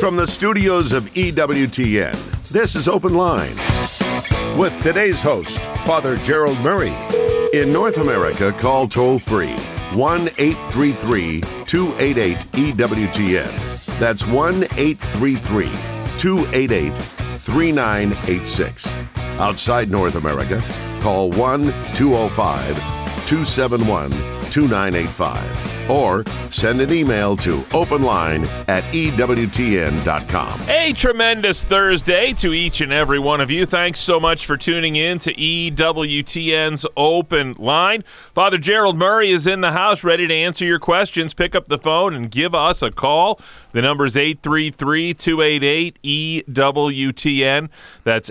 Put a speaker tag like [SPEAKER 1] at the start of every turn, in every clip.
[SPEAKER 1] From the studios of EWTN, this is Open Line. With today's host, Father Gerald Murray. In North America, call toll-free 1-833-288-EWTN. That's 1-833-288-3986. Outside North America, call 1-205-271-2985. Or send an email to openline@ewtn.com.
[SPEAKER 2] A tremendous Thursday to each and every one of you. Thanks so much for tuning in to EWTN's Open Line. Father Gerald Murray is in the house ready to answer your questions. Pick up the phone and give us a call. The number is 833-288-EWTN. That's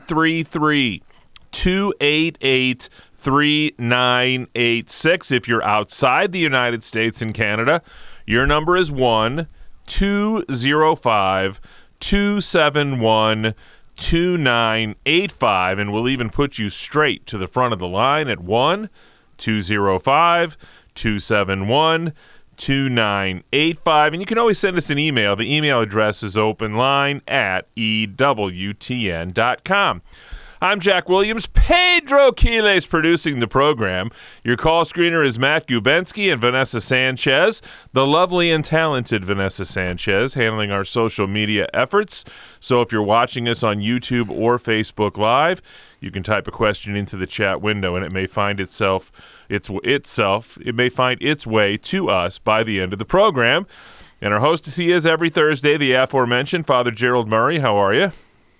[SPEAKER 2] 833-288-3986. If you're outside the United States and Canada, your number is 1-205-271-2985, and we'll even put you straight to the front of the line at 1-205-271-2985. And you can always send us an email. The email address is openline@ewtn.com. I'm Jack Williams. Pedro Quiles producing the program. Your call screener is Matt Gubensky and Vanessa Sanchez, the lovely and talented Vanessa Sanchez, handling our social media efforts. So if you're watching us on YouTube or Facebook Live, you can type a question into the chat window, and it may find its way to us by the end of the program. And our host as he is every Thursday, the aforementioned Father Gerald Murray. How are you?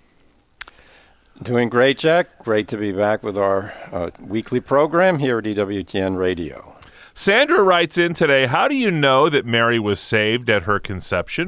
[SPEAKER 3] Doing great, Jack. Great to be back with our weekly program here at EWTN Radio.
[SPEAKER 2] Sandra writes in today, how do you know that Mary was saved at her conception?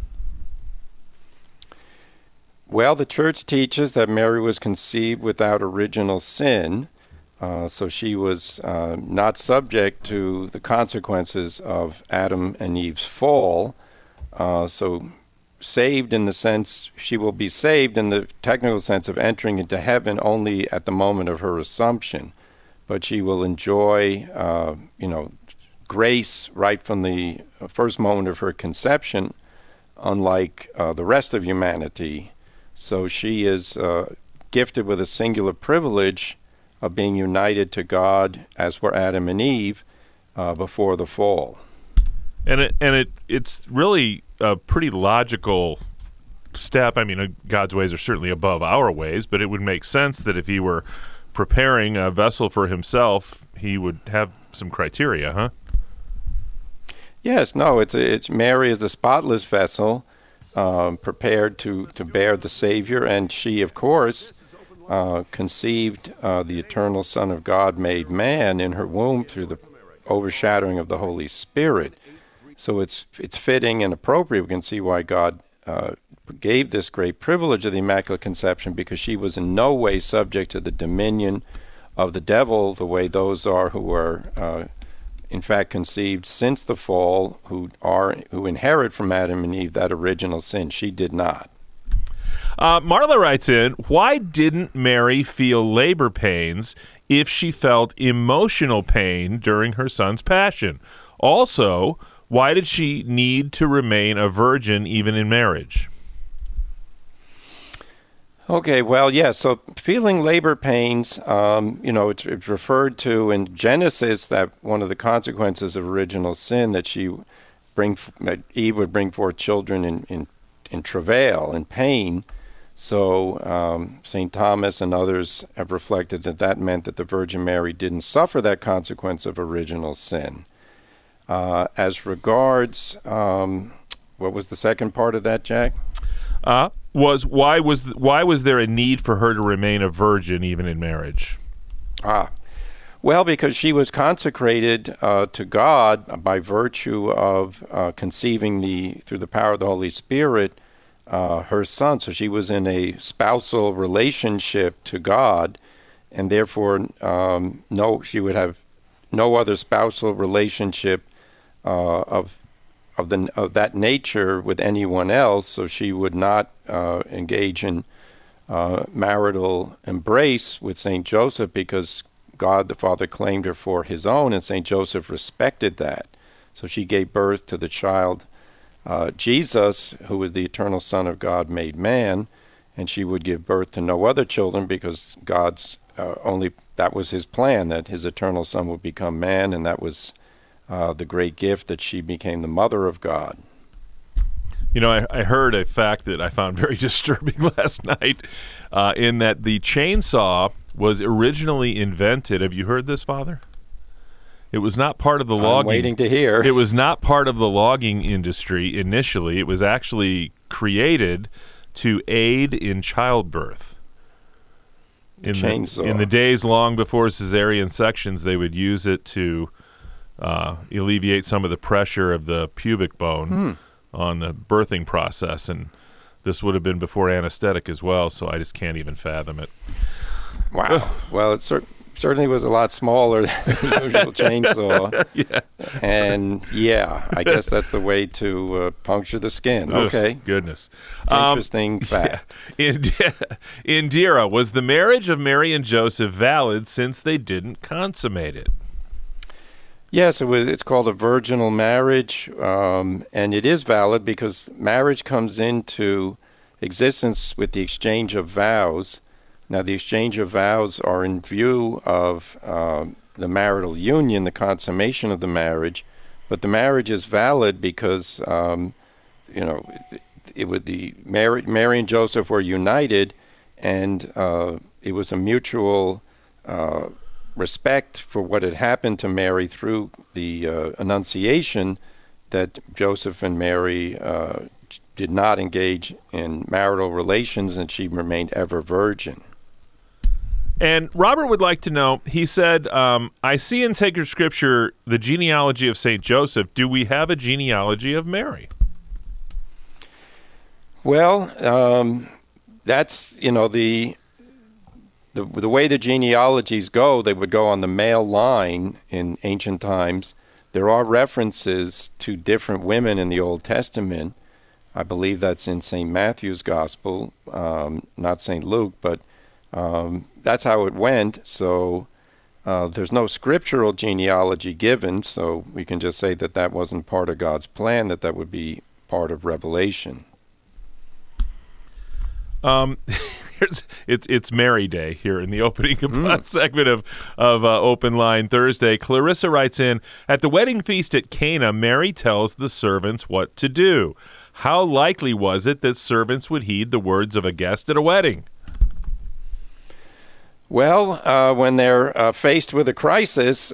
[SPEAKER 3] Well, the church teaches that Mary was conceived without original sin, so she was not subject to the consequences of Adam and Eve's fall. So saved in the sense, she will be saved in the technical sense of entering into heaven only at the moment of her assumption. But she will enjoy, grace right from the first moment of her conception, unlike the rest of humanity. So she is gifted with a singular privilege of being united to God, as were Adam and Eve, before the fall.
[SPEAKER 2] And it's really a pretty logical step. I mean, God's ways are certainly above our ways, but it would make sense that if he were preparing a vessel for himself, he would have some criteria, huh?
[SPEAKER 3] Yes, no, it's Mary is the spotless vessel, prepared to bear the Savior, and she, of course, conceived the eternal Son of God made man in her womb through the overshadowing of the Holy Spirit. So it's fitting and appropriate. We can see why God gave this great privilege of the Immaculate Conception, because she was in no way subject to the dominion of the devil, the way those are who are, in fact, conceived since the fall, who inherit from Adam and Eve that original sin. She did not.
[SPEAKER 2] Marla writes in, why didn't Mary feel labor pains if she felt emotional pain during her son's passion? Also, why did she need to remain a virgin even in marriage?
[SPEAKER 3] Okay, well, yeah, so feeling labor pains, it's referred to in Genesis that one of the consequences of original sin that Eve would bring forth children in travail and pain. So St. Thomas and others have reflected that meant that the Virgin Mary didn't suffer that consequence of original sin. As regards, what was the second part of that, Jack?
[SPEAKER 2] Why was there a need for her to remain a virgin even in marriage?
[SPEAKER 3] Well, because she was consecrated to God by virtue of conceiving through the power of the Holy Spirit her son. So she was in a spousal relationship to God, and therefore she would have no other spousal relationship of that nature with anyone else, so she would not engage in marital embrace with St. Joseph, because God the Father claimed her for his own, and St. Joseph respected that. So she gave birth to the child Jesus, who was the eternal Son of God made man, and she would give birth to no other children because God's that was his plan, that his eternal Son would become man, and that was the great gift that she became the mother of God.
[SPEAKER 2] You know, I heard a fact that I found very disturbing last night, in that the chainsaw was originally invented. Have you heard this, Father? It was not part of the logging.
[SPEAKER 3] I'm waiting to hear.
[SPEAKER 2] It was not part of the logging industry initially. It was actually created to aid in childbirth.
[SPEAKER 3] Chainsaw.
[SPEAKER 2] In the days long before cesarean sections, they would use it to alleviate some of the pressure of the pubic bone on the birthing process. And this would have been before anesthetic as well, so I just can't even fathom it.
[SPEAKER 3] Wow. Well, it certainly was a lot smaller than the usual chainsaw.
[SPEAKER 2] Yeah.
[SPEAKER 3] And, I guess that's the way to puncture the skin. Okay.
[SPEAKER 2] Goodness.
[SPEAKER 3] Interesting fact.
[SPEAKER 2] Yeah. Indira, was the marriage of Mary and Joseph valid since they didn't consummate it?
[SPEAKER 3] Yes, it's called a virginal marriage, and it is valid because marriage comes into existence with the exchange of vows. Now, the exchange of vows are in view of the marital union, the consummation of the marriage, but the marriage is valid because, Mary and Joseph were united, and it was a mutual respect for what had happened to Mary through the Annunciation that Joseph and Mary did not engage in marital relations, and she remained ever virgin.
[SPEAKER 2] And Robert would like to know, he said, I see in sacred scripture the genealogy of St. Joseph. Do we have a genealogy of Mary?
[SPEAKER 3] Well, that's, the way the genealogies go, they would go on the male line in ancient times. There are references to different women in the Old Testament. I believe that's in St. Matthew's Gospel, not St. Luke, but that's how it went. So there's no scriptural genealogy given, so we can just say that that wasn't part of God's plan, that would be part of Revelation.
[SPEAKER 2] It's Mary Day here in the opening segment of Open Line Thursday. Clarissa writes in, at the wedding feast at Cana, Mary tells the servants what to do. How likely was it that servants would heed the words of a guest at a wedding?
[SPEAKER 3] Well, when they're faced with a crisis,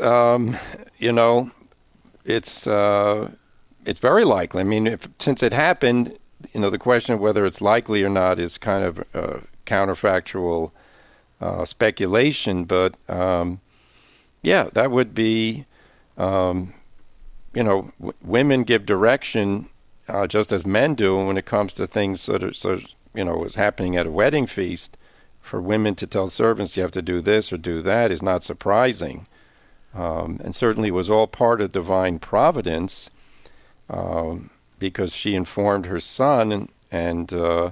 [SPEAKER 3] it's very likely. I mean, since it happened, the question of whether it's likely or not is kind of counterfactual speculation. But that would be, women give direction just as men do when it comes to things what's happening at a wedding feast. For women to tell servants you have to do this or do that is not surprising, and certainly was all part of divine providence, because she informed her son, and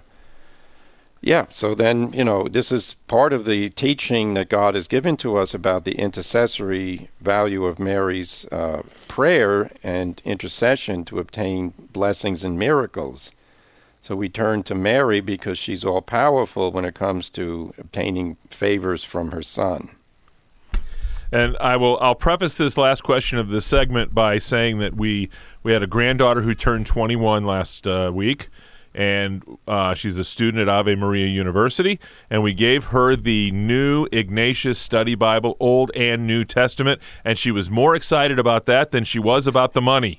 [SPEAKER 3] so then, this is part of the teaching that God has given to us about the intercessory value of Mary's prayer and intercession to obtain blessings and miracles. So we turn to Mary because she's all-powerful when it comes to obtaining favors from her son.
[SPEAKER 2] And I'll preface this last question of this segment by saying that we had a granddaughter who turned 21 last week, and she's a student at Ave Maria University, and we gave her the new Ignatius Study Bible, Old and New Testament, and she was more excited about that than she was about the money.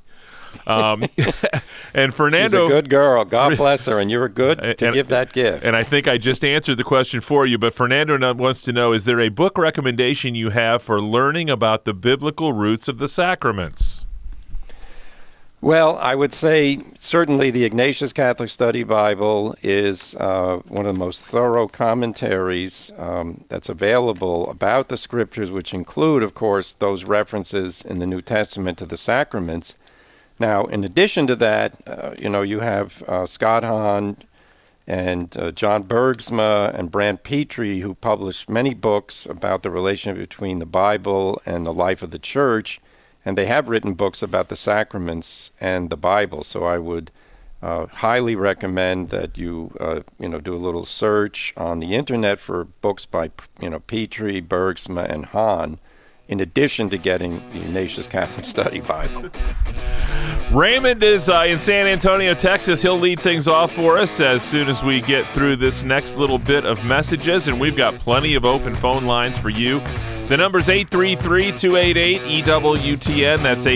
[SPEAKER 2] And Fernando,
[SPEAKER 3] she's a good girl. God bless her, and you're good to give that gift.
[SPEAKER 2] And I think I just answered the question for you, but Fernando wants to know, is there a book recommendation you have for learning about the biblical roots of the sacraments?
[SPEAKER 3] Well, I would say certainly the Ignatius Catholic Study Bible is one of the most thorough commentaries that's available about the Scriptures, which include, of course, those references in the New Testament to the sacraments. Now, in addition to that, you have Scott Hahn and John Bergsma and Brant Petrie, who published many books about the relationship between the Bible and the life of the Church, and they have written books about the sacraments and the Bible. So I would highly recommend that you do a little search on the internet for books by Petrie, Bergsma, and Hahn, in addition to getting the Ignatius Catholic Study Bible.
[SPEAKER 2] Raymond is in San Antonio, Texas. He'll lead things off for us as soon as we get through this next little bit of messages, and we've got plenty of open phone lines for you. The number's 833-288-EWTN. That's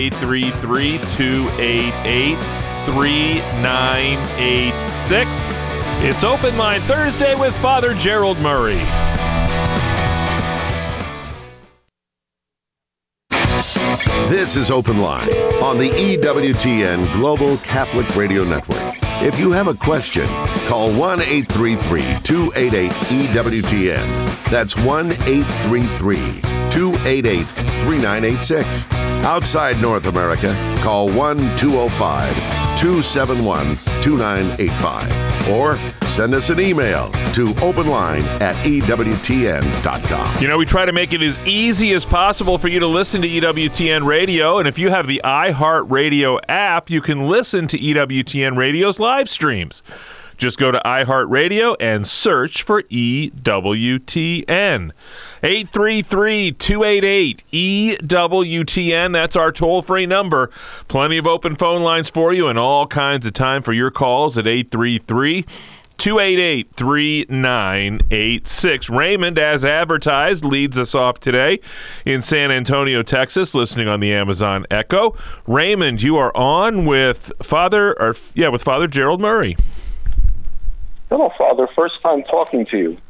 [SPEAKER 2] 833-288-3986. It's Open Line Thursday with Father Gerald Murray.
[SPEAKER 1] This is Open Line on the EWTN Global Catholic Radio Network. If you have a question, call 1-833-288-EWTN. That's 1-833-288-3986. Outside North America, call 1-205-271-2985. Or send us an email to openline@EWTN.com.
[SPEAKER 2] You know, we try to make it as easy as possible for you to listen to EWTN Radio. And if you have the iHeartRadio app, you can listen to EWTN Radio's live streams. Just go to iHeartRadio and search for EWTN. 833-288-EWTN. That's our toll-free number. Plenty of open phone lines for you and all kinds of time for your calls at 833-288-3986. Raymond, as advertised, leads us off today in San Antonio, Texas, listening on the Amazon Echo. Raymond, you are on with Father Gerald Murray.
[SPEAKER 4] Hello, Father. First time talking to you.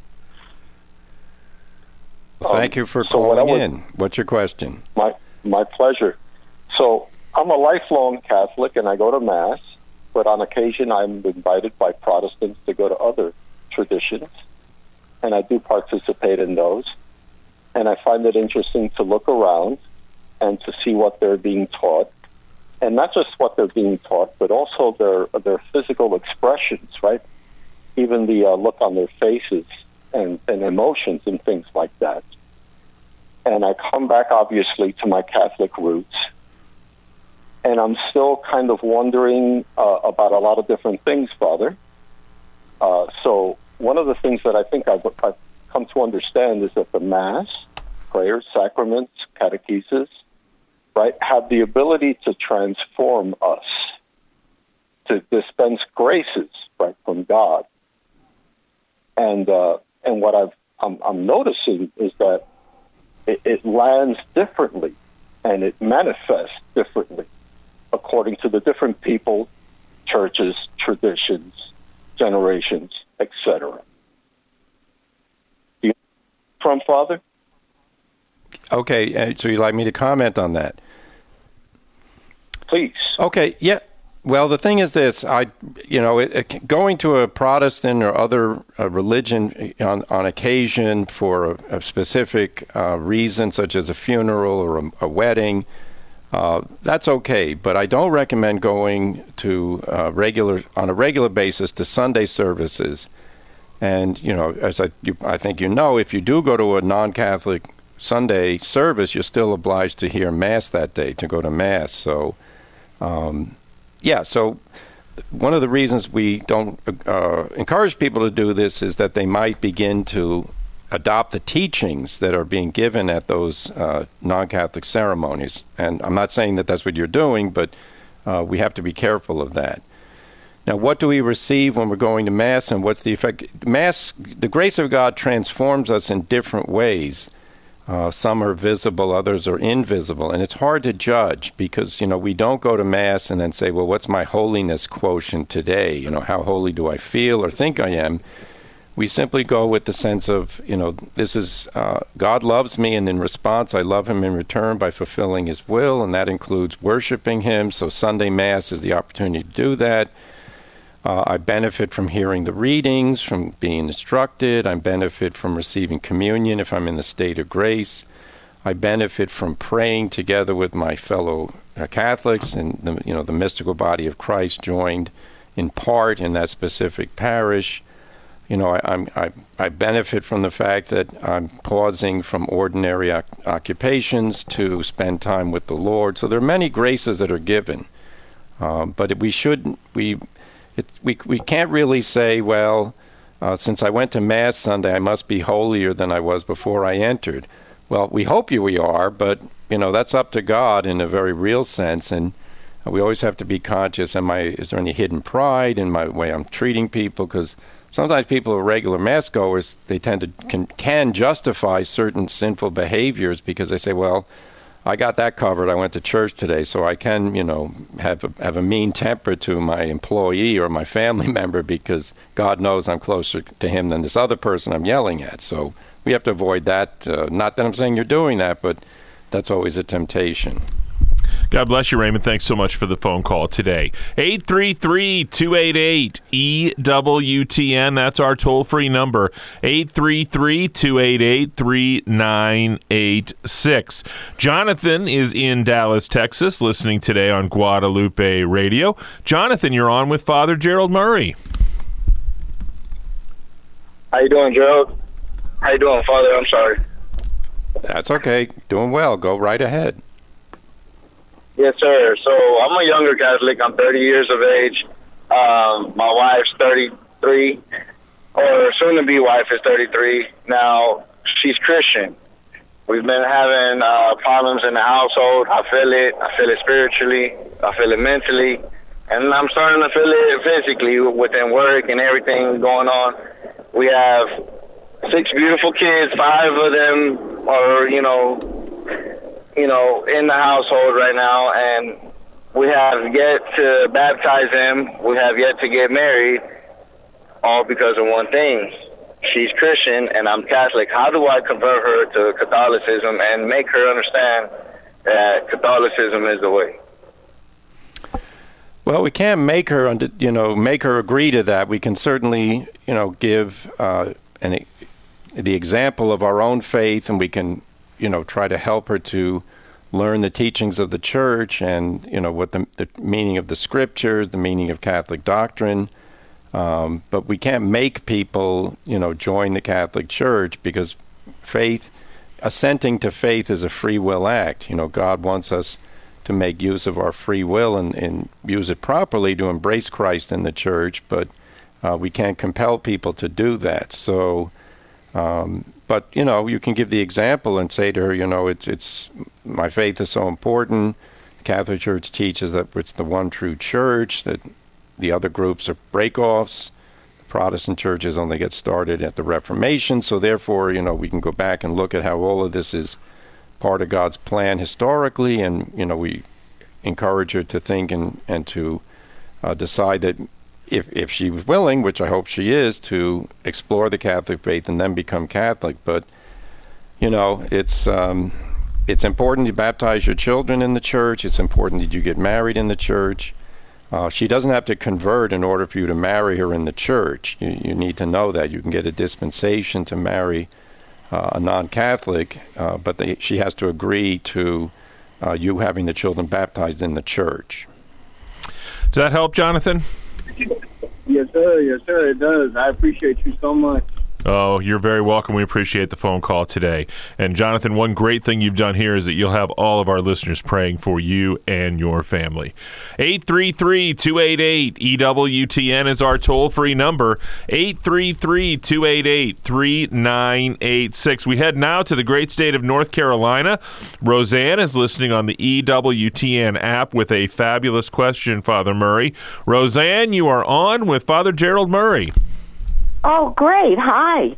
[SPEAKER 3] Thank you for calling in. What's your question?
[SPEAKER 4] My pleasure. So I'm a lifelong Catholic, and I go to Mass, but on occasion I'm invited by Protestants to go to other traditions, and I do participate in those. And I find it interesting to look around and to see what they're being taught, and not just what they're being taught, but also their physical expressions, right? Even the look on their faces and emotions and things like that. And I come back, obviously, to my Catholic roots, and I'm still kind of wondering about a lot of different things, Father. So one of the things that I think I've come to understand is that the Mass, prayers, sacraments, catechesis, right, have the ability to transform us, to dispense graces, right, from God. And what I'm noticing is that it lands differently and it manifests differently according to the different people, churches, traditions, generations, etc. From Father?
[SPEAKER 3] Okay, so you'd like me to comment on that?
[SPEAKER 4] Please.
[SPEAKER 3] Okay, yeah. Well, the thing is this, going to a Protestant or other religion on occasion for a specific reason, such as a funeral or a wedding, that's okay. But I don't recommend going to on a regular basis to Sunday services. And, as I think if you do go to a non-Catholic Sunday service, you're still obliged to hear Mass that day, to go to Mass. So, so one of the reasons we don't encourage people to do this is that they might begin to adopt the teachings that are being given at those non-Catholic ceremonies. And I'm not saying that that's what you're doing, but we have to be careful of that. Now, what do we receive when we're going to Mass, and what's the effect? Mass, the grace of God transforms us in different ways. Some are visible, others are invisible. And it's hard to judge because, we don't go to Mass and then say, well, what's my holiness quotient today? How holy do I feel or think I am? We simply go with the sense of, this is, God loves me, and in response, I love him in return by fulfilling his will, and that includes worshiping him. So Sunday Mass is the opportunity to do that. I benefit from hearing the readings, from being instructed. I benefit from receiving communion if I'm in the state of grace. I benefit from praying together with my fellow Catholics and the mystical body of Christ joined in part in that specific parish. I benefit from the fact that I'm pausing from ordinary occupations to spend time with the Lord. So there are many graces that are given, but we can't really say, well, since I went to Mass Sunday, I must be holier than I was before I entered. Well, we hope we are, but that's up to God in a very real sense, and we always have to be conscious. Is there any hidden pride in my way I'm treating people? Because sometimes people who are regular Mass goers, they tend to can justify certain sinful behaviors because they say, well, I got that covered. I went to church today, so I can, have a mean temper to my employee or my family member because God knows I'm closer to him than this other person I'm yelling at. So we have to avoid that. Not that I'm saying you're doing that, but that's always a temptation.
[SPEAKER 2] God bless you, Raymond. Thanks so much for the phone call today. 833-288-EWTN. That's our toll-free number, 833-288-3986. Jonathan is in Dallas, Texas, listening today on Guadalupe Radio. Jonathan, you're on with Father Gerald Murray.
[SPEAKER 5] How you doing, Gerald? How you doing, Father? I'm sorry.
[SPEAKER 3] That's okay. Doing well. Go right ahead.
[SPEAKER 5] Yes, sir. So I'm a younger Catholic. I'm 30 years of age. My wife's 33, or soon-to-be wife is 33. Now, she's Christian. We've been having problems in the household. I feel it spiritually. I feel it mentally. And I'm starting to feel it physically within work and everything going on. We have 6 beautiful kids. 5 of them are, in the household right now, and we have yet to baptize them. We have yet to get married, all because of one thing. She's Christian, and I'm Catholic. How do I convert her to Catholicism and make her understand that Catholicism is the way?
[SPEAKER 3] Well, we can't make her agree to that. We can certainly, give the example of our own faith, and we can, try to help her to learn the teachings of the Church and, what the meaning of the Scripture, the meaning of Catholic doctrine. But we can't make people, join the Catholic Church because assenting to faith is a free will act. God wants us to make use of our free will and use it properly to embrace Christ in the Church, but we can't compel people to do that. So, but, you can give the example and say to her, it's my faith is so important. The Catholic Church teaches that it's the one true church, that the other groups are break-offs. The Protestant churches only get started at the Reformation, so therefore, we can go back and look at how all of this is part of God's plan historically, and, we encourage her to think and to decide that if she was willing, which I hope she is, to explore the Catholic faith and then become Catholic. But, it's important to baptize your children in the Church. It's important that you get married in the Church. She doesn't have to convert in order for you to marry her in the Church. You need to know that. You can get a dispensation to marry a non-Catholic, but she has to agree to you having the children baptized in the Church.
[SPEAKER 2] Does that help, Jonathan?
[SPEAKER 5] Yes, sir. Yes, sir. It does. I appreciate you so much.
[SPEAKER 2] Oh, you're very welcome. We appreciate the phone call today. And Jonathan, one great thing you've done here is that you'll have all of our listeners praying for you and your family. 833-288-EWTN is our toll-free number, 833-288-3986. We head now to the great state of North Carolina. Roseanne is listening on the EWTN app with a fabulous question, Father Murray. Roseanne, you are on with Father Gerald Murray.
[SPEAKER 6] Oh, great. Hi.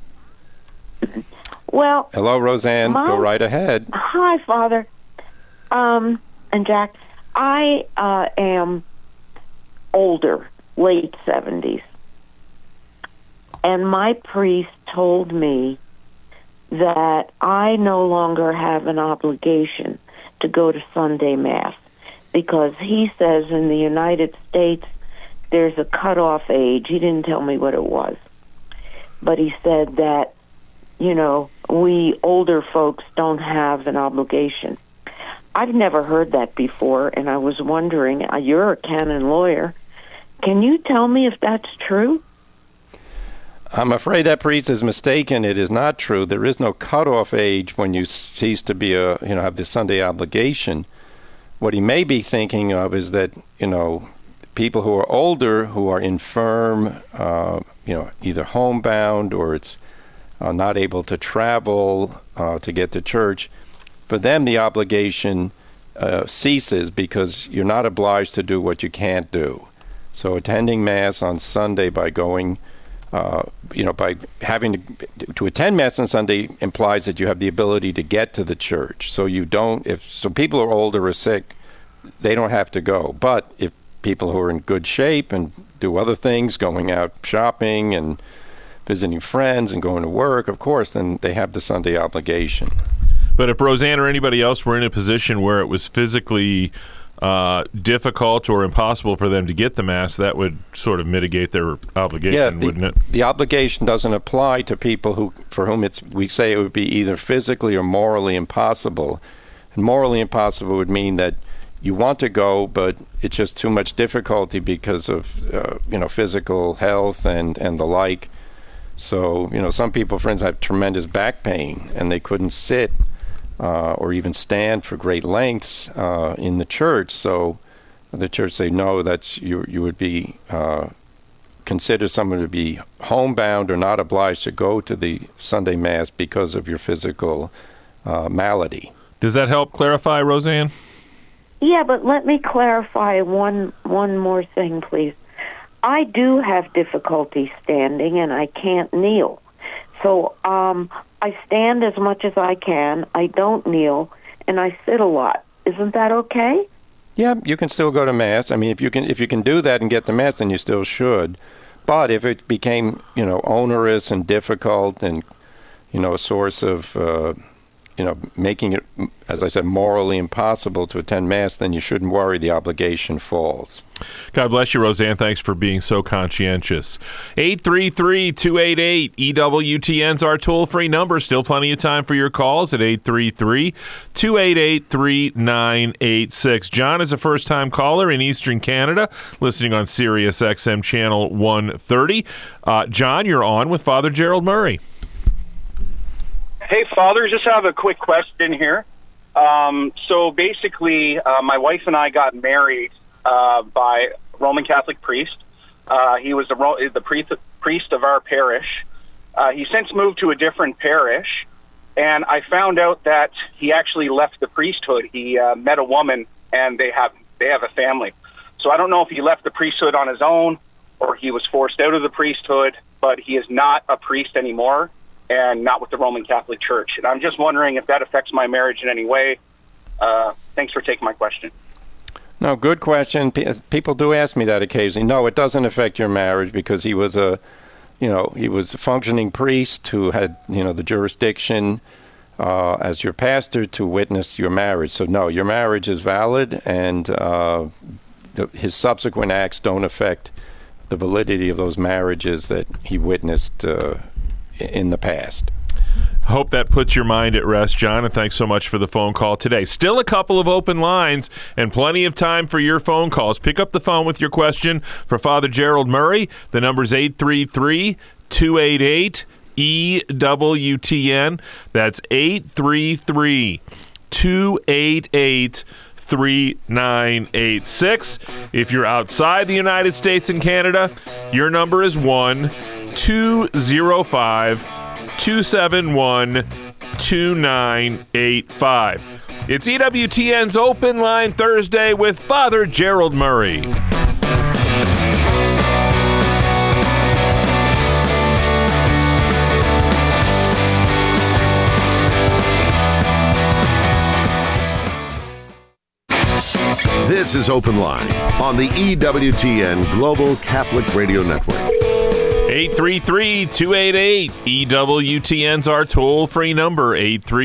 [SPEAKER 6] Well.
[SPEAKER 3] Hello, Roseanne. Go right ahead.
[SPEAKER 6] Hi, Father. And Jack, I am older, late 70s. And my priest told me that I no longer have an obligation to go to Sunday Mass because he says in the United States there's a cutoff age. He didn't tell me what it was. But he said that, we older folks don't have an obligation. I've never heard that before, and I was wondering, you're a canon lawyer. Can you tell me if that's true?
[SPEAKER 3] I'm afraid that priest is mistaken. It is not true. There is no cutoff age when you cease to be have the Sunday obligation. What he may be thinking of is that, people who are older, who are infirm, either homebound or it's not able to travel to get to church, for them the obligation ceases because you're not obliged to do what you can't do. So attending Mass on Sunday by going, by having to attend Mass on Sunday implies that you have the ability to get to the church. So you don't, so people who are older or sick, they don't have to go. But if people who are in good shape and do other things, going out shopping and visiting friends and going to work, of course, then they have the Sunday obligation.
[SPEAKER 2] But if Roseanne or anybody else were in a position where it was physically difficult or impossible for them to get the Mass, that would sort of mitigate their obligation, wouldn't it?
[SPEAKER 3] The obligation doesn't apply to people for whom we say it would be either physically or morally impossible. And morally impossible would mean that you want to go, but it's just too much difficulty because of physical health and the like. So some people, for instance, have tremendous back pain and they couldn't sit or even stand for great lengths in the church. So the church say no, you would be considered someone to be homebound or not obliged to go to the Sunday Mass because of your physical malady.
[SPEAKER 2] Does that help clarify, Roseanne?
[SPEAKER 6] Yeah, but let me clarify one more thing, please. I do have difficulty standing, and I can't kneel. So I stand as much as I can. I don't kneel, and I sit a lot. Isn't that okay?
[SPEAKER 3] Yeah, you can still go to Mass. I mean, if you can do that and get to Mass, then you still should. But if it became, onerous and difficult and, a source of making it, as I said, morally impossible to attend Mass, then you shouldn't worry, the obligation falls.
[SPEAKER 2] God bless you, Roseanne. Thanks for being so conscientious. 833-288-EWTN's our toll-free number. Still plenty of time for your calls at 833-288-3986. John is a first-time caller in Eastern Canada, listening on Sirius XM Channel 130. John, you're on with Father Gerald Murray.
[SPEAKER 7] Hey, Father, just have a quick question here. So basically, my wife and I got married by a Roman Catholic priest. He was the priest of our parish. He since moved to a different parish, and I found out that he actually left the priesthood. He met a woman, and they have a family. So I don't know if he left the priesthood on his own or he was forced out of the priesthood, but he is not a priest anymore, and not with the Roman Catholic Church. And I'm just wondering if that affects my marriage in any way. Thanks for taking my question.
[SPEAKER 3] No, good question. People do ask me that occasionally. No, it doesn't affect your marriage because he was a functioning priest who had, the jurisdiction as your pastor to witness your marriage. So no, your marriage is valid, and his subsequent acts don't affect the validity of those marriages that he witnessed in the past.
[SPEAKER 2] Hope that puts your mind at rest, John, and thanks so much for the phone call today. Still a couple of open lines and plenty of time for your phone calls. Pick up the phone with your question for Father Gerald Murray. The number's 833-288-EWTN. That's 833-288-3986. If you're outside the United States and Canada, your number is 1-205-271-2985. It's EWTN's Open Line Thursday with Father Gerald Murray.
[SPEAKER 1] This is Open Line on the EWTN Global Catholic Radio Network.
[SPEAKER 2] 833-288-EWTN's our toll-free number,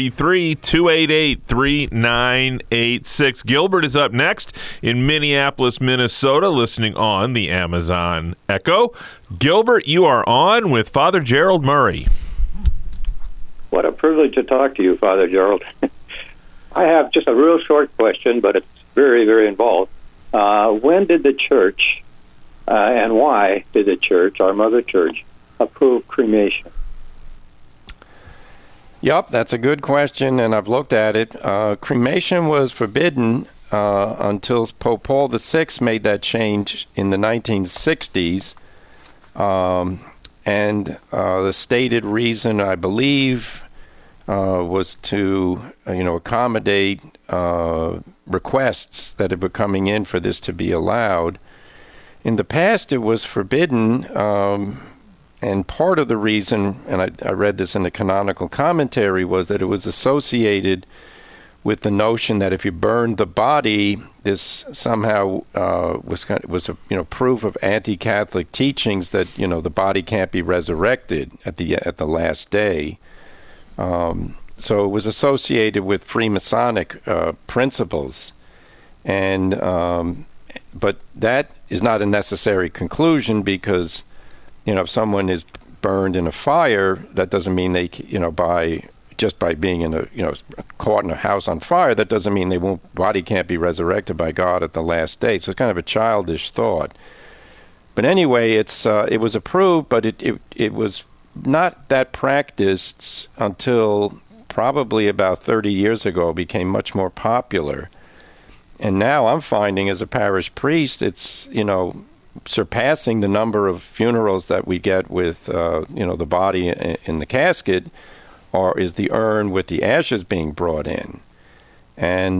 [SPEAKER 2] 833-288-3986. Gilbert is up next in Minneapolis, Minnesota, listening on the Amazon Echo. Gilbert, you are on with Father Gerald Murray.
[SPEAKER 8] What a privilege to talk to you, Father Gerald. I have just a real short question, but it's very, very involved. When did the church, and why did the church, our mother church, approve cremation?
[SPEAKER 3] Yep, that's a good question, and I've looked at it. Cremation was forbidden until Pope Paul VI made that change in the 1960s. And the stated reason, I believe, was to, accommodate requests that had been coming in for this to be allowed. In the past, it was forbidden, and part of the reason, and I read this in the canonical commentary, was that it was associated with the notion that if you burned the body, this somehow was a proof of anti-Catholic teachings that the body can't be resurrected at the last day. So it was associated with Freemasonic principles, and but that is not a necessary conclusion, because if someone is burned in a fire, that doesn't mean they by being in caught in a house on fire, that doesn't mean body can't be resurrected by God at the last day. So it's kind of a childish thought. But anyway, it was approved, but it was not that practiced until probably about 30 years ago. It became much more popular. And now I'm finding, as a parish priest, it's, surpassing the number of funerals that we get with, the body in the casket, or is the urn with the ashes being brought in. And,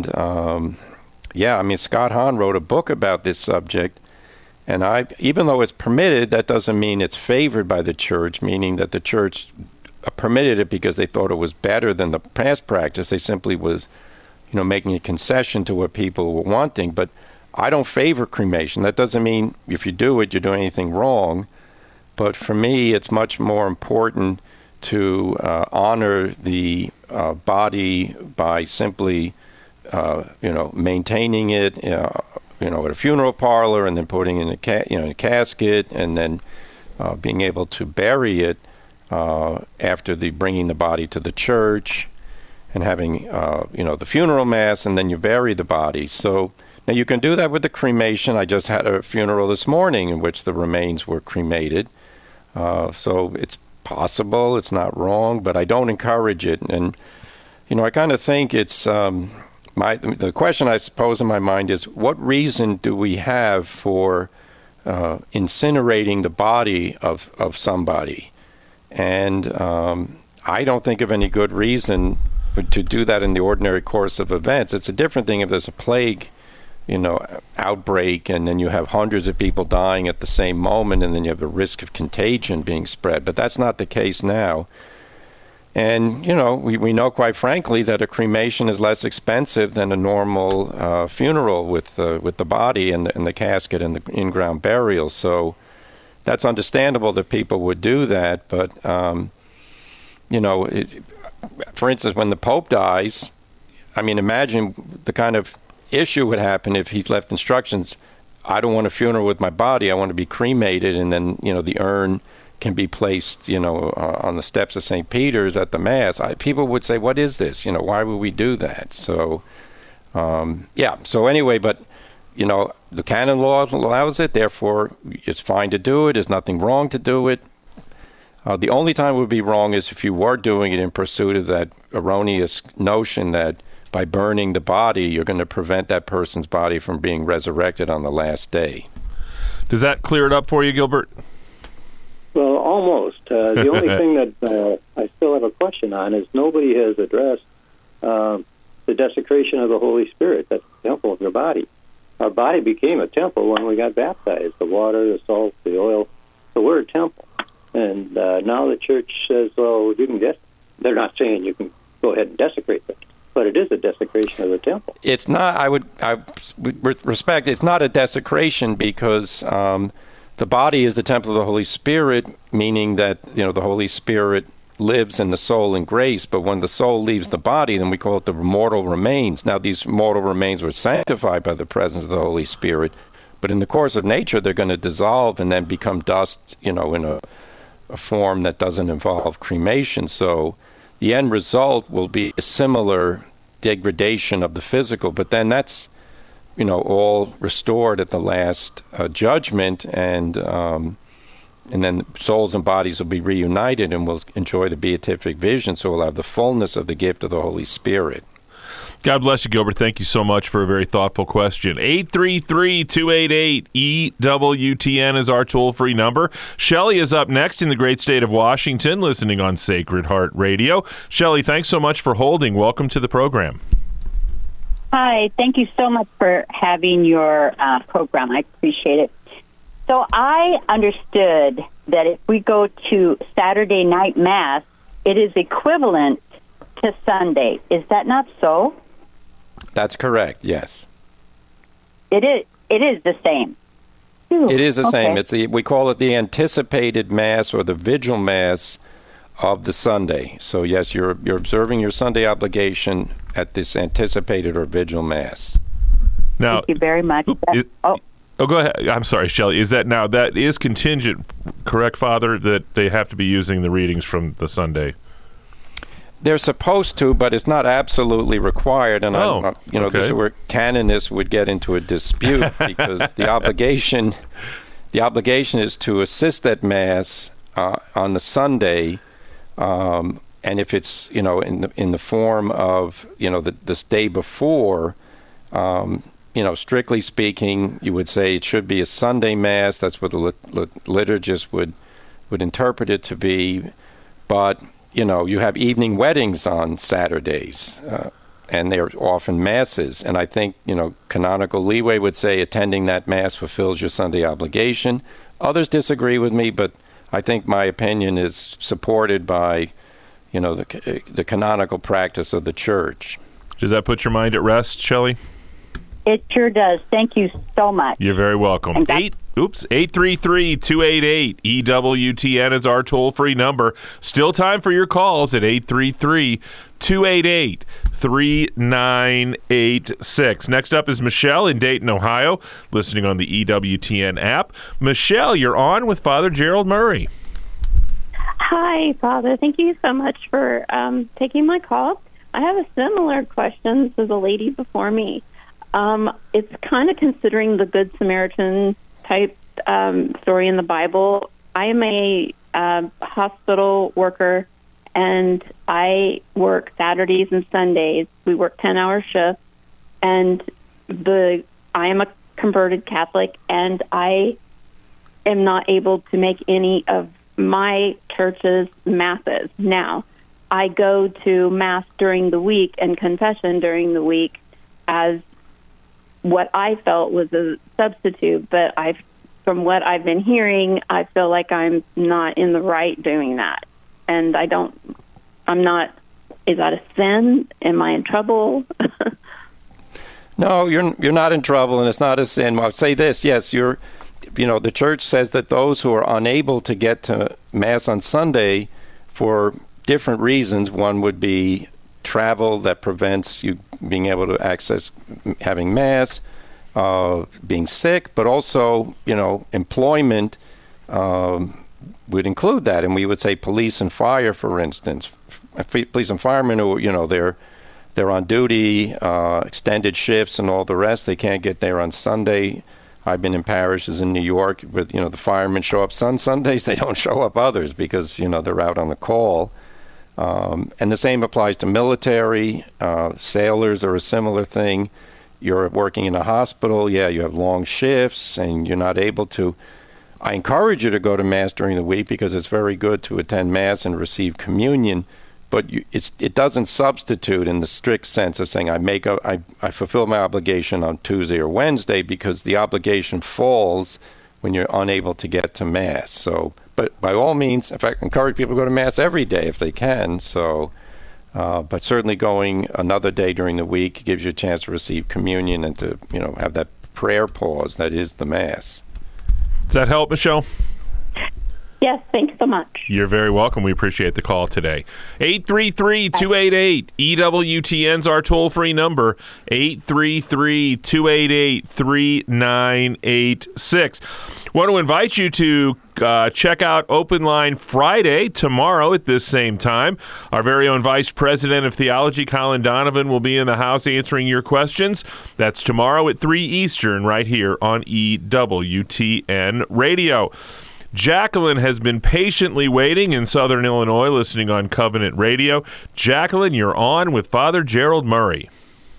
[SPEAKER 3] Scott Hahn wrote a book about this subject, and even though it's permitted, that doesn't mean it's favored by the church, meaning that the church permitted it because they thought it was better than the past practice. They simply was, making a concession to what people were wanting. But I don't favor cremation. That doesn't mean if you do it, you're doing anything wrong. But for me, it's much more important to honor the body by simply, maintaining it, at a funeral parlor, and then putting in a casket, and then being able to bury it after bringing the body to the church, and having, the funeral mass, and then you bury the body. So now you can do that with the cremation. I just had a funeral this morning in which the remains were cremated. So it's possible, it's not wrong, but I don't encourage it. And, I kind of think it's, the question I suppose in my mind is, what reason do we have for incinerating the body of somebody? And I don't think of any good reason to do that in the ordinary course of events. It's a different thing if there's a plague, outbreak, and then you have hundreds of people dying at the same moment, and then you have a risk of contagion being spread. But that's not the case now. And, we know quite frankly that a cremation is less expensive than a normal funeral with the body and the casket and the in-ground burial. So that's understandable that people would do that. But, for instance, when the Pope dies, imagine the kind of issue would happen if he's left instructions, I don't want a funeral with my body, I want to be cremated, and then, the urn can be placed, on the steps of St. Peter's at the Mass. People would say, what is this? Why would we do that? So, So anyway, but, the canon law allows it, therefore it's fine to do it. There's nothing wrong to do it. The only time it would be wrong is if you were doing it in pursuit of that erroneous notion that by burning the body, you're going to prevent that person's body from being resurrected on the last day.
[SPEAKER 2] Does that clear it up for you, Gilbert?
[SPEAKER 8] Well, almost. The only thing that I still have a question on is nobody has addressed the desecration of the Holy Spirit, that's the temple of your body. Our body became a temple when we got baptized. The water, the salt, the oil, so we're a temple. And now the church says, well, you can they're not saying you can go ahead and desecrate it, but it is a desecration of the temple.
[SPEAKER 3] It's not, with respect, it's not a desecration because the body is the temple of the Holy Spirit, meaning that, the Holy Spirit lives in the soul in grace, but when the soul leaves the body, then we call it the mortal remains. Now, these mortal remains were sanctified by the presence of the Holy Spirit, but in the course of nature, they're going to dissolve and then become dust, in a form that doesn't involve cremation. So the end result will be a similar degradation of the physical, but then that's, all restored at the last judgment, and then souls and bodies will be reunited and we'll enjoy the beatific vision, so we'll have the fullness of the gift of the Holy Spirit.
[SPEAKER 2] God bless you, Gilbert. Thank you so much for a very thoughtful question. 833-288-EWTN is our toll-free number. Shelley is up next in the great state of Washington, listening on Sacred Heart Radio. Shelley, thanks so much for holding. Welcome to the program.
[SPEAKER 9] Hi, thank you so much for having your program. I appreciate it. So I understood that if we go to Saturday night Mass, it is equivalent to Sunday. Is that not so?
[SPEAKER 3] That's correct, yes.
[SPEAKER 9] It is the same.
[SPEAKER 3] It is the
[SPEAKER 9] Okay.
[SPEAKER 3] same. We call it the anticipated Mass or the Vigil Mass of the Sunday. So yes, you're observing your Sunday obligation at this anticipated or Vigil Mass.
[SPEAKER 2] Now,
[SPEAKER 9] Thank you very much.
[SPEAKER 2] go ahead. I'm sorry, Shelley. That is contingent, correct, Father, that they have to be using the readings from the Sunday?
[SPEAKER 3] They're supposed to, but it's not absolutely required. And this is where canonists would get into a dispute because the obligation is to assist at Mass on the Sunday, and if it's in the form of this day before, strictly speaking, you would say it should be a Sunday Mass. That's what the liturgist would interpret it to be, but you have evening weddings on Saturdays, and they're often masses. And I think, canonical leeway would say attending that Mass fulfills your Sunday obligation. Others disagree with me, but I think my opinion is supported by, the canonical practice of the Church.
[SPEAKER 2] Does that put your mind at rest, Shelley?
[SPEAKER 9] It sure does. Thank you so much.
[SPEAKER 2] You're very welcome. 833-288-EWTN is our toll-free number. Still time for your calls at 833-288-3986. Next up is Michelle in Dayton, Ohio, listening on the EWTN app. Michelle, you're on with Father Gerald Murray.
[SPEAKER 10] Hi, Father. Thank you so much for taking my call. I have a similar question to the lady before me. It's kind of considering the Good Samaritan type story in the Bible. I am a hospital worker, and I work Saturdays and Sundays. We work 10-hour shifts, and I am a converted Catholic, and I am not able to make any of my church's masses. Now, I go to Mass during the week and confession during the week as what I felt was a substitute, but from what I've been hearing, I feel like I'm not in the right doing that. And is that a sin? Am I in trouble?
[SPEAKER 3] No, you're not in trouble, and it's not a sin. Well, I'll say this, yes, the Church says that those who are unable to get to Mass on Sunday for different reasons, one would be travel that prevents you being able to access having Mass, being sick, but also, employment would include that. And we would say police and fire, for instance. Police and firemen who, they're on duty, extended shifts and all the rest. They can't get there on Sunday. I've been in parishes in New York where, the firemen show up Sundays. They don't show up others because, they're out on the call. And the same applies to military. Sailors are a similar thing. You're working in a hospital. Yeah, you have long shifts and you're not able to. I encourage you to go to Mass during the week because it's very good to attend Mass and receive communion. But it doesn't substitute in the strict sense of saying I fulfill my obligation on Tuesday or Wednesday, because the obligation falls when you're unable to get to Mass. So, but by all means, in fact, encourage people to go to Mass every day if they can. So, but certainly going another day during the week gives you a chance to receive communion and to have that prayer pause that is the Mass.
[SPEAKER 2] Does that help, Michelle?
[SPEAKER 10] Yes, thanks so much.
[SPEAKER 2] You're very welcome. We appreciate the call today. 833-288-EWTN's our toll-free number, 833-288-3986. Want to invite you to check out Open Line Friday, tomorrow at this same time. Our very own Vice President of Theology, Colin Donovan, will be in the house answering your questions. That's tomorrow at 3 Eastern right here on EWTN Radio. Jacqueline has been patiently waiting in Southern Illinois, listening on Covenant Radio. Jacqueline, you're on with Father Gerald Murray.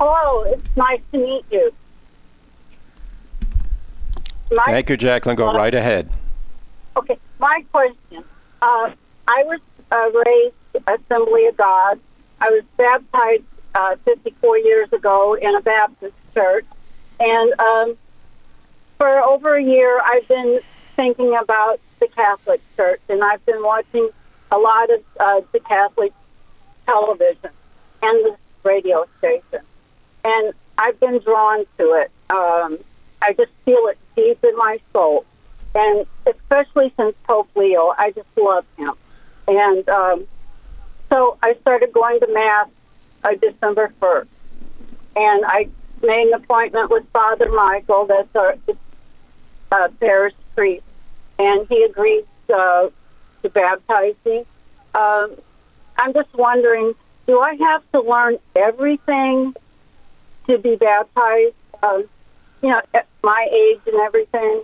[SPEAKER 11] Hello, it's nice to meet you.
[SPEAKER 3] Thank you, Jacqueline. Go right ahead.
[SPEAKER 11] Okay, my question. I was raised Assembly of God. I was baptized 54 years ago in a Baptist church. And for over a year, I've been thinking about the Catholic Church, and I've been watching a lot of the Catholic television and the radio station. And I've been drawn to it. I just feel it deep in my soul. And especially since Pope Leo, I just love him. And so I started going to Mass December 1st. And I made an appointment with Father Michael, that's our parish priest. And he agreed to baptize me. I'm just wondering, do I have to learn everything to be baptized? At my age and everything?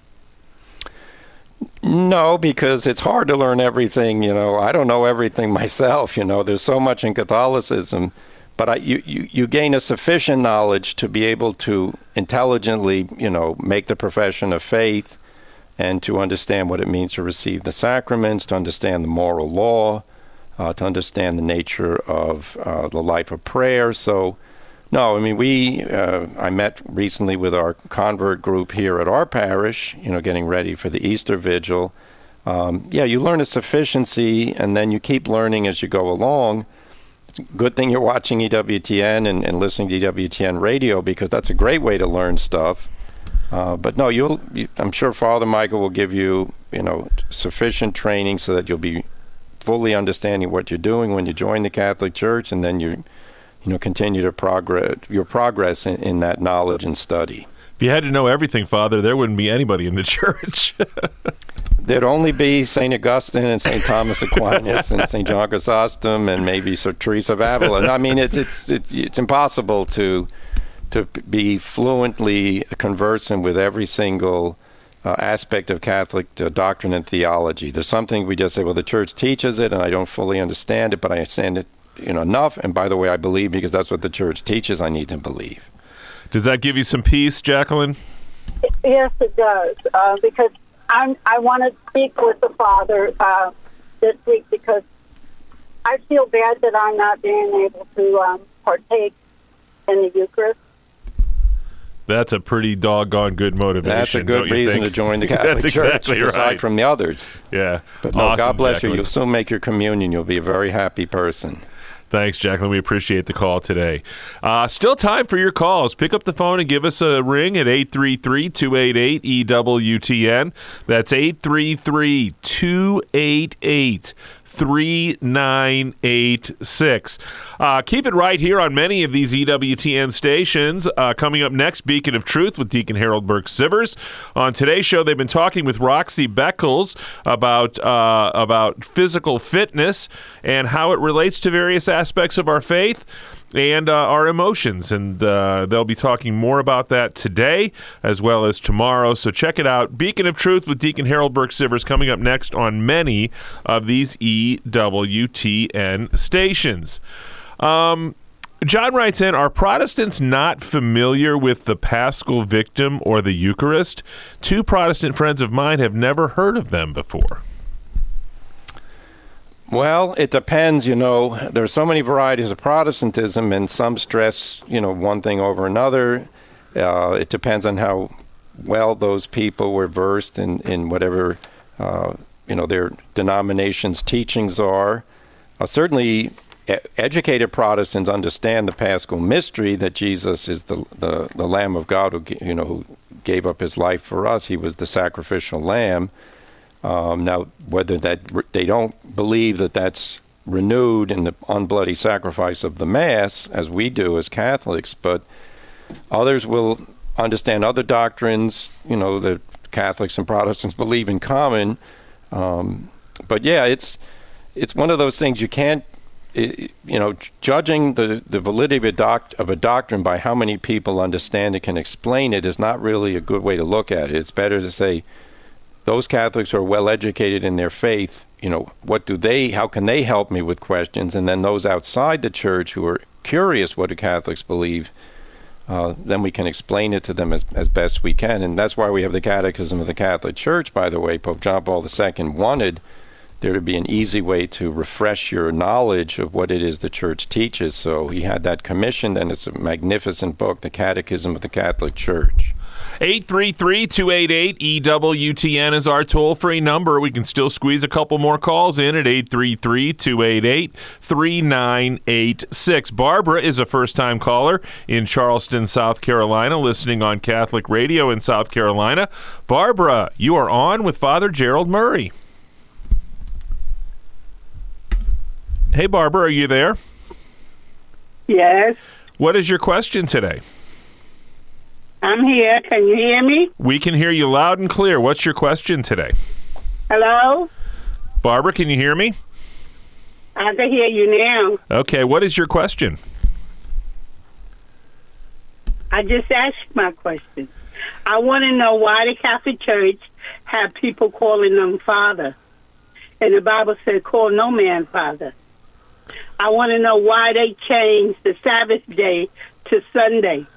[SPEAKER 3] No, because it's hard to learn everything. I don't know everything myself. There's so much in Catholicism, but you gain a sufficient knowledge to be able to intelligently, make the profession of faith, and to understand what it means to receive the sacraments, to understand the moral law, to understand the nature of the life of prayer. So, no, I mean, I met recently with our convert group here at our parish, getting ready for the Easter Vigil. You learn a sufficiency, and then you keep learning as you go along. It's a good thing you're watching EWTN and listening to EWTN radio, because that's a great way to learn stuff. But no, I'm sure Father Michael will give you, sufficient training so that you'll be fully understanding what you're doing when you join the Catholic Church, and then you continue to progress in that knowledge and study.
[SPEAKER 2] If you had to know everything, Father, there wouldn't be anybody in the church.
[SPEAKER 3] There'd only be St. Augustine and St. Thomas Aquinas and St. John Chrysostom and maybe Sir Teresa of Avila. I mean, it's impossible to be fluently conversant with every single aspect of Catholic doctrine and theology. There's something we just say, well, the Church teaches it, and I don't fully understand it, but I understand it enough. And by the way, I believe because that's what the Church teaches, I need to believe.
[SPEAKER 2] Does that give you some peace, Jacqueline?
[SPEAKER 11] Yes, it does. Because I want to speak with the Father this week, because I feel bad that I'm not being able to partake in the Eucharist.
[SPEAKER 2] That's a pretty doggone good motivation.
[SPEAKER 3] That's a good reason to join the Catholic
[SPEAKER 2] That's
[SPEAKER 3] Church,
[SPEAKER 2] exactly
[SPEAKER 3] aside
[SPEAKER 2] right.
[SPEAKER 3] from the others.
[SPEAKER 2] Yeah.
[SPEAKER 3] But no,
[SPEAKER 2] awesome,
[SPEAKER 3] God bless
[SPEAKER 2] Jacqueline.
[SPEAKER 3] you. You'll soon make your communion. You'll be a very happy person.
[SPEAKER 2] Thanks, Jacqueline. We appreciate the call today. Still time for your calls. Pick up the phone and give us a ring at 833-288-EWTN. That's 833-288-3986. Keep it right here on many of these EWTN stations. Coming up next, Beacon of Truth with Deacon Harold Burke-Sivers. On today's show, they've been talking with Roxy Beckles about physical fitness and how it relates to various aspects of our faith and our emotions. And they'll be talking more about that today as well as tomorrow. So check it out. Beacon of Truth with Deacon Harold Burke-Sivers coming up next on many of these EWTN stations. John writes in, are Protestants not familiar with the Paschal Victim or the Eucharist? Two Protestant friends of mine have never heard of them before.
[SPEAKER 3] Well, it depends. There are so many varieties of Protestantism, and some stress, one thing over another. It depends on how well those people were versed in whatever, their denomination's teachings are. Certainly, educated Protestants understand the Paschal mystery, that Jesus is the Lamb of God who gave up his life for us. He was the sacrificial lamb. Now, whether they don't believe that that's renewed in the unbloody sacrifice of the Mass, as we do as Catholics, but others will understand other doctrines, that Catholics and Protestants believe in common. But yeah, it's one of those things you can't, judging the validity of a doctrine by how many people understand it, can explain it, is not really a good way to look at it. It's better to say, those Catholics who are well educated in their faith, how can they help me with questions? And then those outside the church who are curious what do Catholics believe, then we can explain it to them as best we can. And that's why we have the Catechism of the Catholic Church, by the way. Pope John Paul II wanted there to be an easy way to refresh your knowledge of what it is the Church teaches. So he had that commissioned, and it's a magnificent book, the Catechism of the Catholic Church.
[SPEAKER 2] 833-288-EWTN is our toll-free number. We can still squeeze a couple more calls in at 833-288-3986. Barbara is a first-time caller in Charleston, South Carolina, listening on Catholic radio in South Carolina. Barbara, you are on with Father Gerald Murray. Hey, Barbara, are you there?
[SPEAKER 12] Yes.
[SPEAKER 2] What is your question today?
[SPEAKER 12] I'm here. Can you hear me?
[SPEAKER 2] We can hear you loud and clear. What's your question today?
[SPEAKER 12] Hello?
[SPEAKER 2] Barbara, can you hear me?
[SPEAKER 12] I can hear you now.
[SPEAKER 2] Okay, what is your question?
[SPEAKER 12] I just asked my question. I want to know why the Catholic Church have people calling them Father. And the Bible said, call no man Father. I want to know why they changed the Sabbath day to Sunday.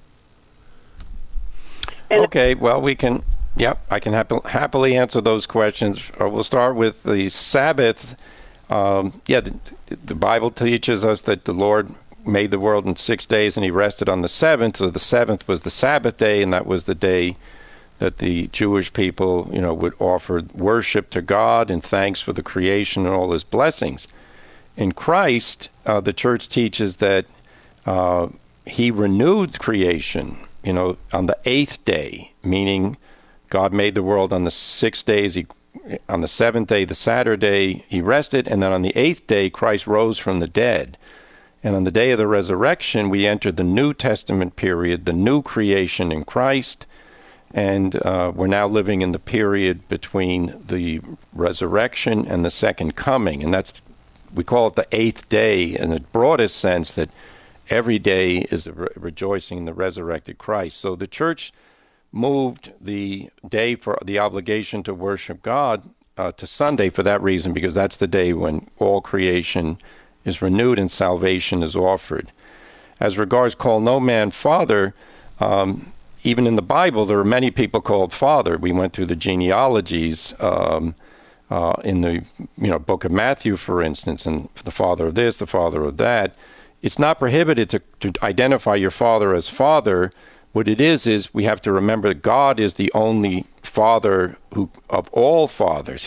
[SPEAKER 3] Okay, well, I can happily answer those questions. We'll start with the Sabbath. The Bible teaches us that the Lord made the world in 6 days and he rested on the seventh. So the seventh was the Sabbath day, and that was the day that the Jewish people, would offer worship to God and thanks for the creation and all his blessings. In Christ, the Church teaches that he renewed creation, on the eighth day, meaning God made the world on the 6 days. On the seventh day, the Saturday, he rested, and then on the eighth day, Christ rose from the dead. And on the day of the resurrection, we enter the New Testament period, the new creation in Christ, and we're now living in the period between the resurrection and the second coming, and we call it the eighth day in the broadest sense, that every day is rejoicing in the resurrected Christ. So the Church moved the day for the obligation to worship God to Sunday for that reason, because that's the day when all creation is renewed and salvation is offered. As regards call no man Father, even in the Bible, there are many people called Father. We went through the genealogies in the book of Matthew, for instance, and the father of this, the father of that. It's not prohibited to identify your father as Father. What it is we have to remember that God is the only Father of all fathers.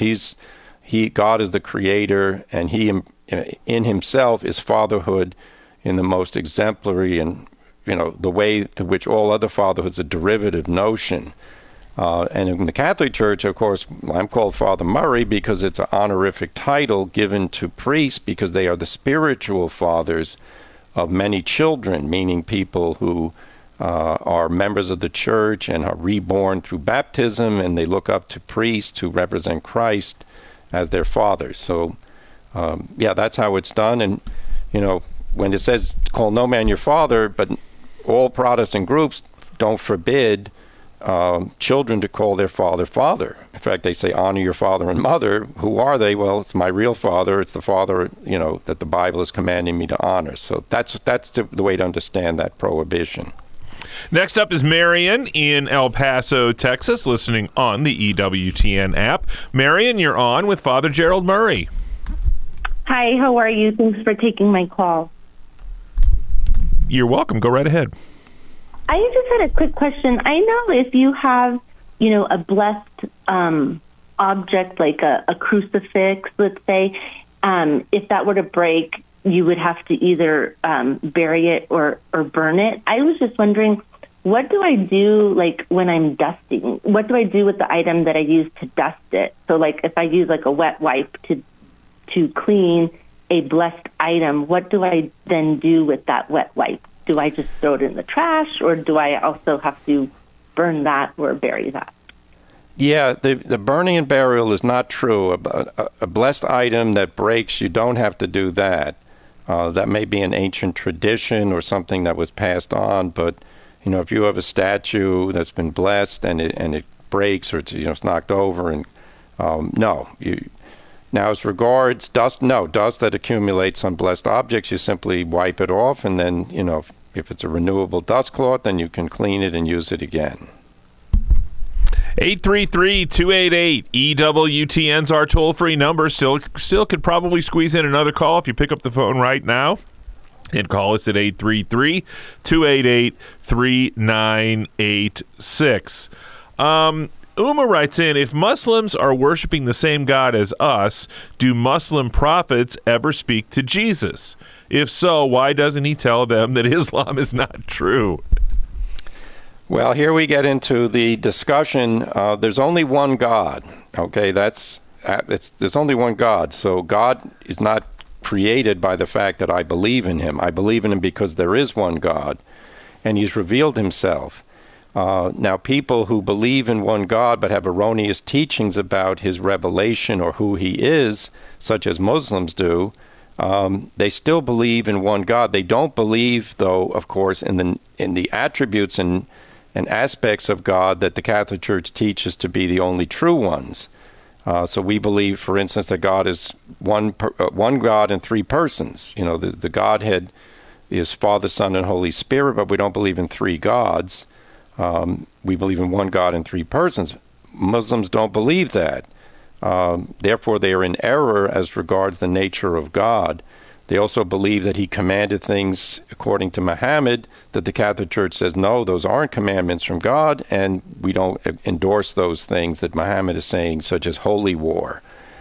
[SPEAKER 3] God is the Creator, and he in himself is fatherhood in the most exemplary and the way to which all other fatherhood's a derivative notion. And in the Catholic Church, of course, I'm called Father Murray because it's an honorific title given to priests because they are the spiritual fathers of many children, meaning people who are members of the Church and are reborn through baptism, and they look up to priests who represent Christ as their fathers. So, that's how it's done. And, when it says, call no man your father, but all Protestant groups don't forbid children to call their father Father. In fact, they say, honor your father and mother. Who are they? Well, it's my real father. It's the father, that the Bible is commanding me to honor. So that's the way to understand that prohibition.
[SPEAKER 2] Next up is Marion in El Paso, Texas, listening on the EWTN app. Marion, you're on with Father Gerald Murray.
[SPEAKER 13] Hi, how are you? Thanks for taking my call.
[SPEAKER 2] You're welcome. Go right ahead.
[SPEAKER 13] I just had a quick question. I know if you have, a blessed object like a crucifix, let's say, if that were to break, you would have to either bury it or burn it. I was just wondering, what do I do, like, when I'm dusting? What do I do with the item that I use to dust it? So, like, if I use, like, a wet wipe to clean a blessed item, what do I then do with that wet wipe? Do I just throw it in the trash, or do I also have to burn that or bury that?
[SPEAKER 3] Yeah, the burning and burial is not true. A blessed item that breaks, you don't have to do that. That may be an ancient tradition or something that was passed on, but if you have a statue that's been blessed and it breaks or it's knocked over, and Now, as regards dust that accumulates on blessed objects, you simply wipe it off, and then, if it's a renewable dust cloth, then you can clean it and use it again.
[SPEAKER 2] 833-288-EWTN's our toll-free number. Still could probably squeeze in another call if you pick up the phone right now. And call us at 833-288-3986. Uma writes in, if Muslims are worshiping the same God as us, do Muslim prophets ever speak to Jesus? If so, why doesn't he tell them that Islam is not true?
[SPEAKER 3] Well, here we get into the discussion. There's only one God. Okay, there's only one God. So God is not created by the fact that I believe in him. I believe in him because there is one God, and he's revealed himself. Now, people who believe in one God but have erroneous teachings about his revelation or who he is, such as Muslims do, they still believe in one God. They don't believe, though, of course, in the attributes and aspects of God that the Catholic Church teaches to be the only true ones. So we believe, for instance, that God is one God in three persons. The Godhead is Father, Son, and Holy Spirit, but we don't believe in three gods. We believe in one God in three persons. Muslims don't believe that. Therefore, they are in error as regards the nature of God. They also believe that he commanded things according to Muhammad that the Catholic Church says, no, those aren't commandments from God, and we don't endorse those things that Muhammad is saying, such as holy war.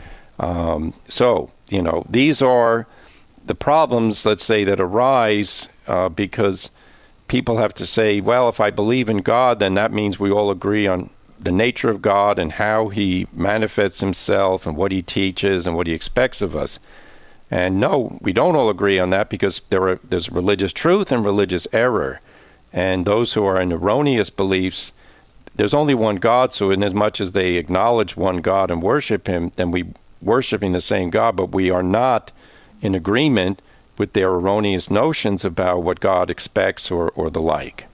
[SPEAKER 3] These are the problems, let's say, that arise because people have to say, well, if I believe in God, then that means we all agree on the nature of God and how he manifests himself and what he teaches and what he expects of us. And no, we don't all agree on that because there's religious truth and religious error. And those who are in erroneous beliefs, there's only one God, so in as much as they acknowledge one God and worship him, then we worshiping the same God, but we are not in agreement with their erroneous notions about what God expects or the like.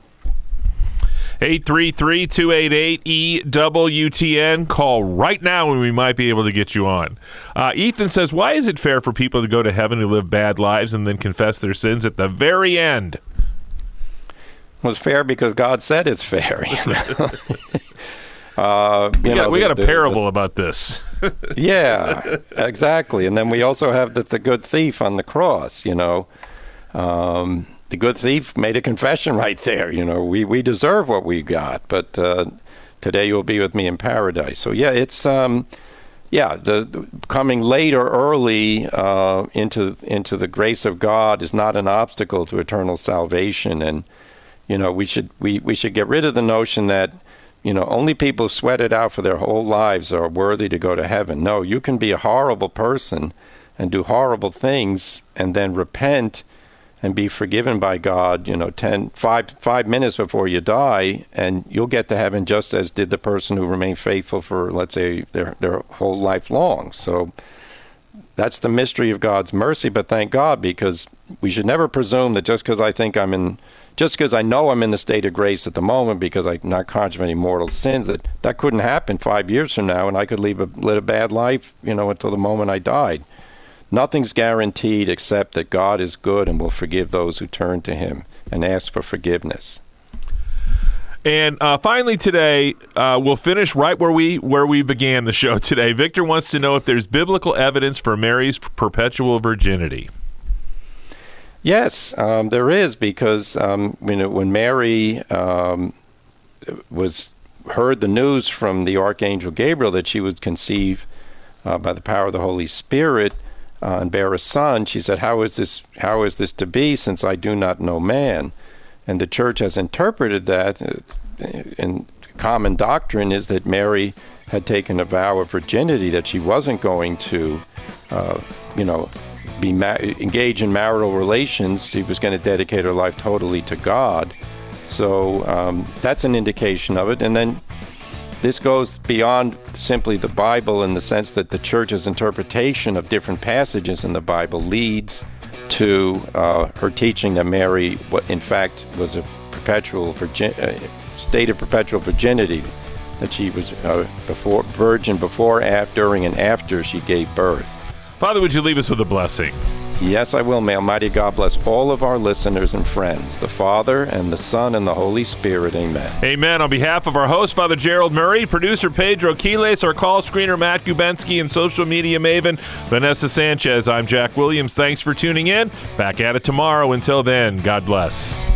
[SPEAKER 2] 833-288-EWTN. Call right now and we might be able to get you on. Ethan says, why is it fair for people to go to heaven who live bad lives and then confess their sins at the very end?
[SPEAKER 3] Well, it's fair because God said it's fair.
[SPEAKER 2] We got a parable about this.
[SPEAKER 3] Yeah, exactly. And then we also have the good thief on the cross, The good thief made a confession right there. We deserve what we got, but today you'll be with me in paradise. So yeah, it's the coming late or early into the grace of God is not an obstacle to eternal salvation. And we should get rid of the notion that only people who sweat it out for their whole lives are worthy to go to heaven. No, you can be a horrible person and do horrible things and then repent and be forgiven by God, 5 minutes before you die, and you'll get to heaven just as did the person who remained faithful for, let's say, their whole life long. So that's the mystery of God's mercy, but thank God, because we should never presume that just because I know I'm in the state of grace at the moment because I'm not conscious of any mortal sins, that couldn't happen 5 years from now, and I could live a bad life, until the moment I died. Nothing's guaranteed except that God is good and will forgive those who turn to him and ask for forgiveness.
[SPEAKER 2] And finally today, we'll finish right where we began the show today. Victor wants to know if there's biblical evidence for Mary's perpetual virginity.
[SPEAKER 3] Yes, there is, because when Mary heard the news from the Archangel Gabriel that she would conceive by the power of the Holy Spirit, and bear a son, she said, how is this to be, since I do not know man? And the church has interpreted that, and common doctrine is that Mary had taken a vow of virginity, that she wasn't going to, engage in marital relations. She was going to dedicate her life totally to God. So that's an indication of it. And then this goes beyond simply the Bible in the sense that the church's interpretation of different passages in the Bible leads to her teaching that Mary, in fact, was a state of perpetual virginity. that she was virgin before, during, and after she gave birth.
[SPEAKER 2] Father, would you leave us with a blessing?
[SPEAKER 3] Yes, I will. May Almighty God bless all of our listeners and friends, the Father and the Son and the Holy Spirit. Amen.
[SPEAKER 2] Amen. On behalf of our host, Father Gerald Murray, producer Pedro Quiles, our call screener Matt Gubensky, and social media maven Vanessa Sanchez, I'm Jack Williams. Thanks for tuning in. Back at it tomorrow. Until then, God bless.